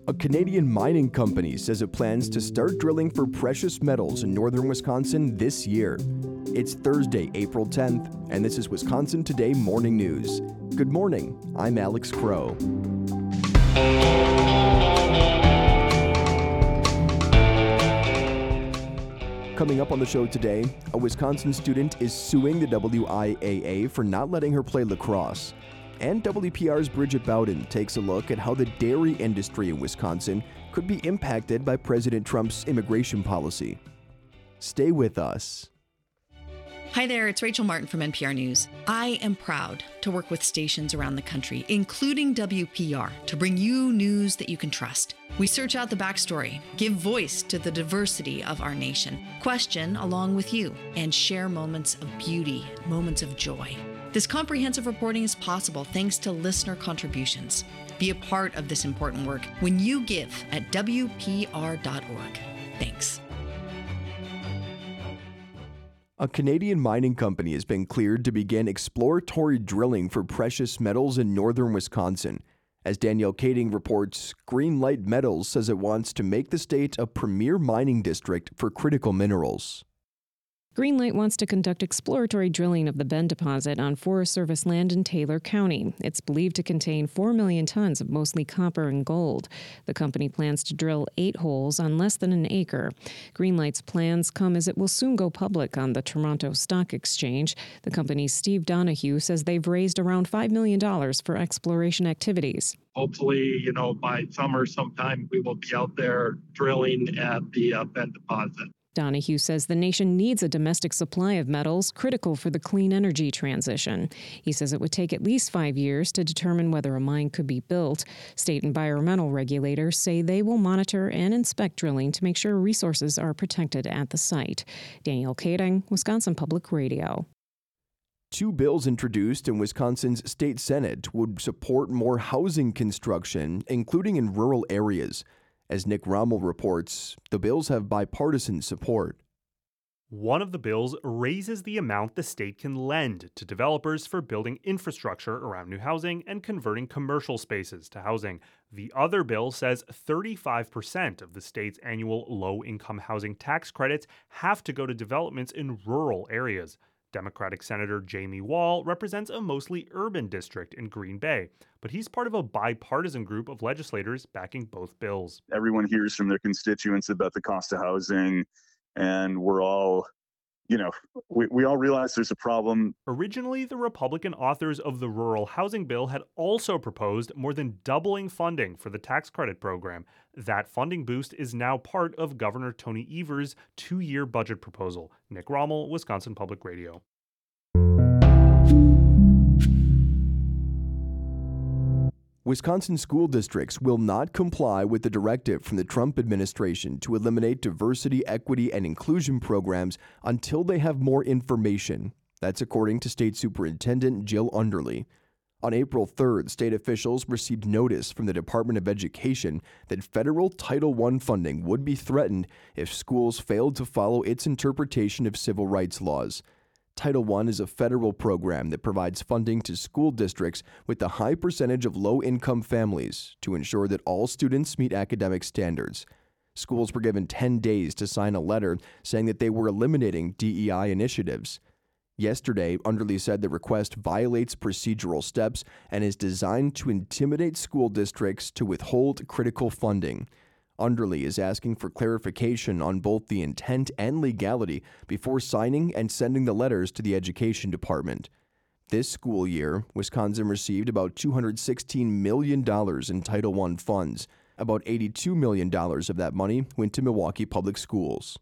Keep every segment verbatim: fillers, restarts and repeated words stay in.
A Canadian mining company says it plans to start drilling for precious metals in northern Wisconsin this year. It's Thursday, April tenth, and this is Wisconsin Today Morning News. Good morning, I'm Alex Crow. Coming up on the show today, a Wisconsin student is suing the W I A A for not letting her play lacrosse. And W P R's Bridget Bowden takes a look at how the dairy industry in Wisconsin could be impacted by President Trump's immigration policy. Stay with us. Hi there, it's Rachel Martin from N P R News. I am proud to work with stations around the country, including W P R, to bring you news that you can trust. We search out the backstory, give voice to the diversity of our nation, question along with you, and share moments of beauty, moments of joy. This comprehensive reporting is possible thanks to listener contributions. Be a part of this important work when you give at W P R dot org. Thanks. A Canadian mining company has been cleared to begin exploratory drilling for precious metals in northern Wisconsin. As Danielle Kading reports, Greenlight Metals says it wants to make the state a premier mining district for critical minerals. Greenlight wants to conduct exploratory drilling of the Bend deposit on Forest Service land in Taylor County. It's believed to contain four million tons of mostly copper and gold. The company plans to drill eight holes on less than an acre. Greenlight's plans come as it will soon go public on the Toronto Stock Exchange. The company's Steve Donahue says they've raised around five million dollars for exploration activities. Hopefully, you know, by summer sometime, we will be out there drilling at the uh, Bend deposit. Donahue says the nation needs a domestic supply of metals critical for the clean energy transition. He says it would take at least five years to determine whether a mine could be built. State environmental regulators say they will monitor and inspect drilling to make sure resources are protected at the site. Danielle Kading, Wisconsin Public Radio. Two bills introduced in Wisconsin's state Senate would support more housing construction, including in rural areas. As Nick Rommel reports, the bills have bipartisan support. One of the bills raises the amount the state can lend to developers for building infrastructure around new housing and converting commercial spaces to housing. The other bill says thirty-five percent of the state's annual low-income housing tax credits have to go to developments in rural areas. Democratic Senator Jamie Wall represents a mostly urban district in Green Bay, but he's part of a bipartisan group of legislators backing both bills. Everyone hears from their constituents about the cost of housing, and we're all, you know, we, we all realize there's a problem. Originally, the Republican authors of the rural housing bill had also proposed more than doubling funding for the tax credit program. That funding boost is now part of Governor Tony Evers' two-year budget proposal. Nick Rommel, Wisconsin Public Radio. Wisconsin school districts will not comply with the directive from the Trump administration to eliminate diversity, equity, and inclusion programs until they have more information. That's according to State Superintendent Jill Underly. On April third, state officials received notice from the Department of Education that federal Title one funding would be threatened if schools failed to follow its interpretation of civil rights laws. Title one is a federal program that provides funding to school districts with a high percentage of low-income families to ensure that all students meet academic standards. Schools were given ten days to sign a letter saying that they were eliminating D E I initiatives. Yesterday, Underly said the request violates procedural steps and is designed to intimidate school districts to withhold critical funding. Underly is asking for clarification on both the intent and legality before signing and sending the letters to the Education Department. This school year, Wisconsin received about two hundred sixteen million dollars in Title one funds. About eighty-two million dollars of that money went to Milwaukee Public Schools.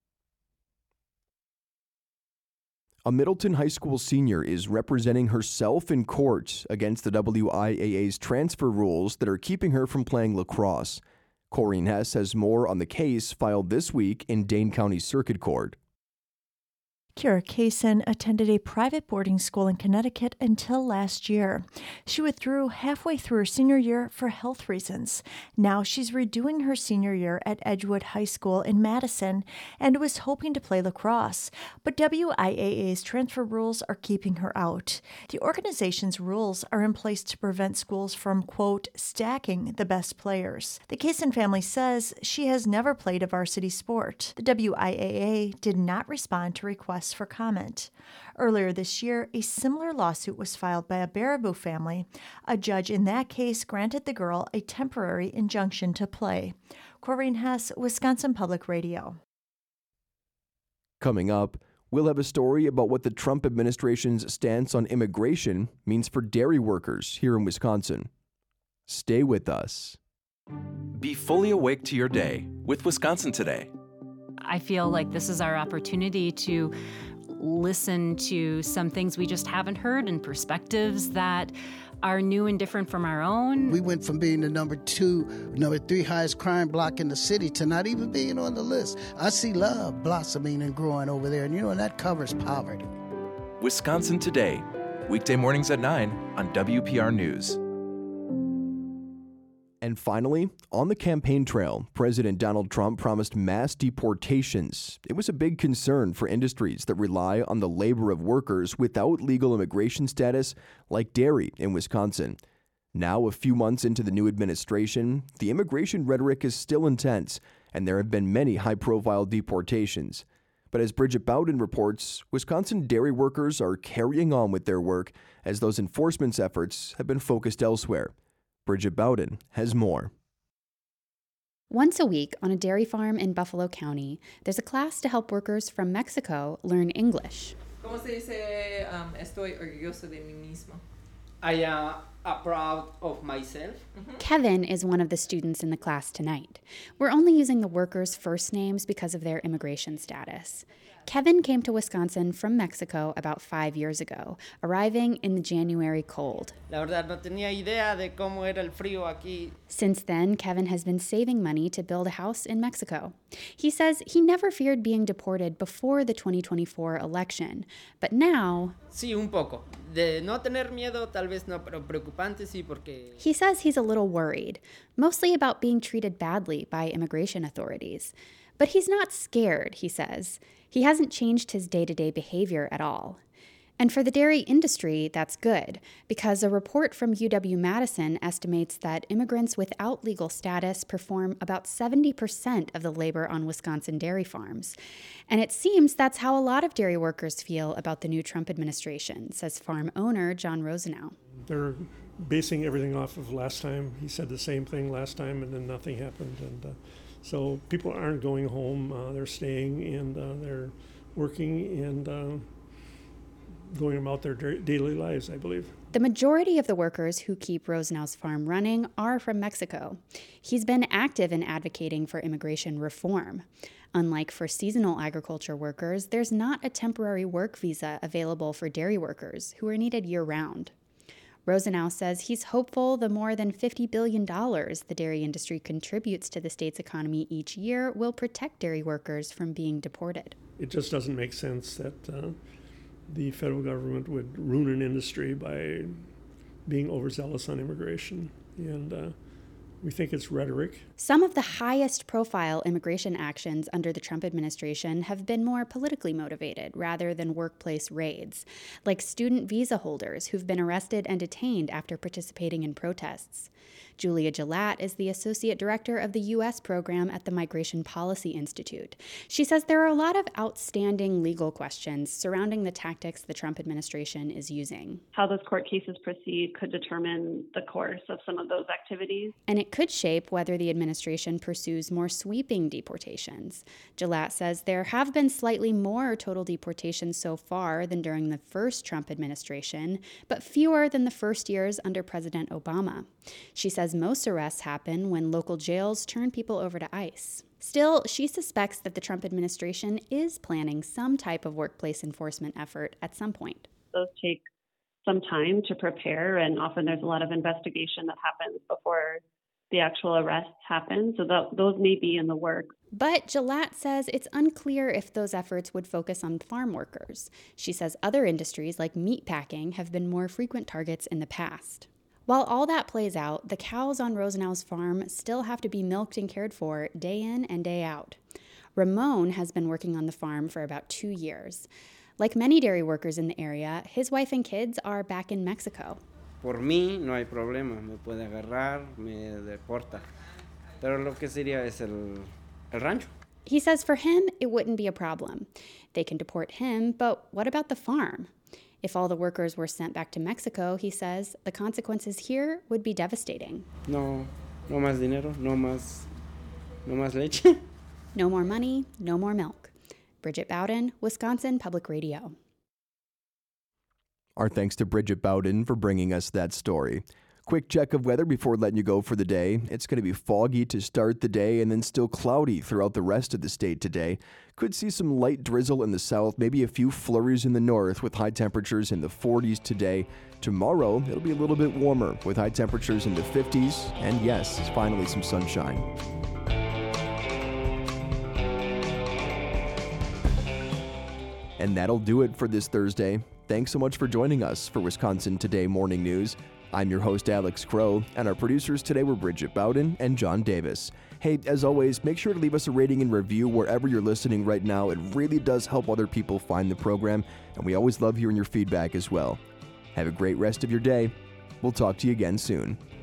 A Middleton High School senior is representing herself in court against the W I A A's transfer rules that are keeping her from playing lacrosse. Corrine Hess has more on the case filed this week in Dane County Circuit Court. Kira Kaysen attended a private boarding school in Connecticut until last year. She withdrew halfway through her senior year for health reasons. Now she's redoing her senior year at Edgewood High School in Madison and was hoping to play lacrosse, but W I A A's transfer rules are keeping her out. The organization's rules are in place to prevent schools from, quote, stacking the best players. The Kaysen family says she has never played a varsity sport. The W I A A did not respond to requests for comment. Earlier this year, a similar lawsuit was filed by a Baraboo family. A judge in that case granted the girl a temporary injunction to play. Corrine Hess, Wisconsin Public Radio. Coming up, we'll have a story about what the Trump administration's stance on immigration means for dairy workers here in Wisconsin. Stay with us. Be fully awake to your day with Wisconsin Today. I feel like this is our opportunity to listen to some things we just haven't heard and perspectives that are new and different from our own. We went from being the number two, number three highest crime block in the city to not even being on the list. I see love blossoming and growing over there, and you know, and that covers poverty. Wisconsin Today, weekday mornings at nine on W P R News. And finally, on the campaign trail, President Donald Trump promised mass deportations. It was a big concern for industries that rely on the labor of workers without legal immigration status, like dairy in Wisconsin. Now, a few months into the new administration, the immigration rhetoric is still intense, and there have been many high-profile deportations. But as Bridget Bowden reports, Wisconsin dairy workers are carrying on with their work as those enforcement efforts have been focused elsewhere. Bridget Bowden has more. Once a week on a dairy farm in Buffalo County, there's a class to help workers from Mexico learn English. ¿Cómo se dice um, estoy orgulloso de mí mismo? I am uh, proud of myself. Mm-hmm. Kevin is one of the students in the class tonight. We're only using the workers' first names because of their immigration status. Kevin came to Wisconsin from Mexico about five years ago, arriving in the January cold. La verdad no tenía idea de cómo era el frío aquí. Since then, Kevin has been saving money to build a house in Mexico. He says he never feared being deported before the twenty twenty-four election, but now... Sí, un poco. De no tener miedo, tal vez no, pero preocupante sí porque... He says he's a little worried, mostly about being treated badly by immigration authorities. But he's not scared, he says. He hasn't changed his day-to-day behavior at all. And for the dairy industry, that's good, because a report from U W-Madison estimates that immigrants without legal status perform about seventy percent of the labor on Wisconsin dairy farms. And it seems that's how a lot of dairy workers feel about the new Trump administration, says farm owner John Rosenau. They're basing everything off of last time. He said the same thing last time, and then nothing happened. And uh, so people aren't going home. Uh, they're staying, and uh, they're working, and uh, going about their daily lives, I believe. The majority of the workers who keep Rosenau's farm running are from Mexico. He's been active in advocating for immigration reform. Unlike for seasonal agriculture workers, there's not a temporary work visa available for dairy workers who are needed year-round. Rosenau says he's hopeful the more than fifty billion dollars the dairy industry contributes to the state's economy each year will protect dairy workers from being deported. It just doesn't make sense that uh, the federal government would ruin an industry by being overzealous on immigration, and uh, we think it's rhetoric. Some of the highest profile immigration actions under the Trump administration have been more politically motivated rather than workplace raids, like student visa holders who've been arrested and detained after participating in protests. Julia Gillette is the associate director of the U S program at the Migration Policy Institute. She says there are a lot of outstanding legal questions surrounding the tactics the Trump administration is using. How those court cases proceed could determine the course of some of those activities. And it could shape whether the administration pursues more sweeping deportations. Gillette says there have been slightly more total deportations so far than during the first Trump administration, but fewer than the first years under President Obama. She says most arrests happen when local jails turn people over to ICE. Still, she suspects that the Trump administration is planning some type of workplace enforcement effort at some point. Those take some time to prepare, and often there's a lot of investigation that happens before the actual arrests happen. So th- those may be in the works. But Gilat says it's unclear if those efforts would focus on farm workers. She says other industries like meatpacking have been more frequent targets in the past. While all that plays out, the cows on Rosenau's farm still have to be milked and cared for day in and day out. Ramon has been working on the farm for about two years. Like many dairy workers in the area, his wife and kids are back in Mexico. Por mí no hay problema, me puede agarrar, me deporta. Pero lo que sería es el, el rancho. He says for him, it wouldn't be a problem. They can deport him, but what about the farm? If all the workers were sent back to Mexico, he says, the consequences here would be devastating. No, no más dinero, no más, no más leche. No more money, no more milk. Bridget Bowden, Wisconsin Public Radio. Our thanks to Bridget Bowden for bringing us that story. Quick check of weather before letting you go for the day. It's going to be foggy to start the day and then still cloudy throughout the rest of the state today. Could see some light drizzle in the south, maybe a few flurries in the north with high temperatures in the forties today. Tomorrow, it'll be a little bit warmer with high temperatures in the fifties. And yes, finally some sunshine. And that'll do it for this Thursday. Thanks so much for joining us for Wisconsin Today Morning News. I'm your host, Alex Crow, and our producers today were Bridget Bowden and John Davis. Hey, as always, make sure to leave us a rating and review wherever you're listening right now. It really does help other people find the program, and we always love hearing your feedback as well. Have a great rest of your day. We'll talk to you again soon.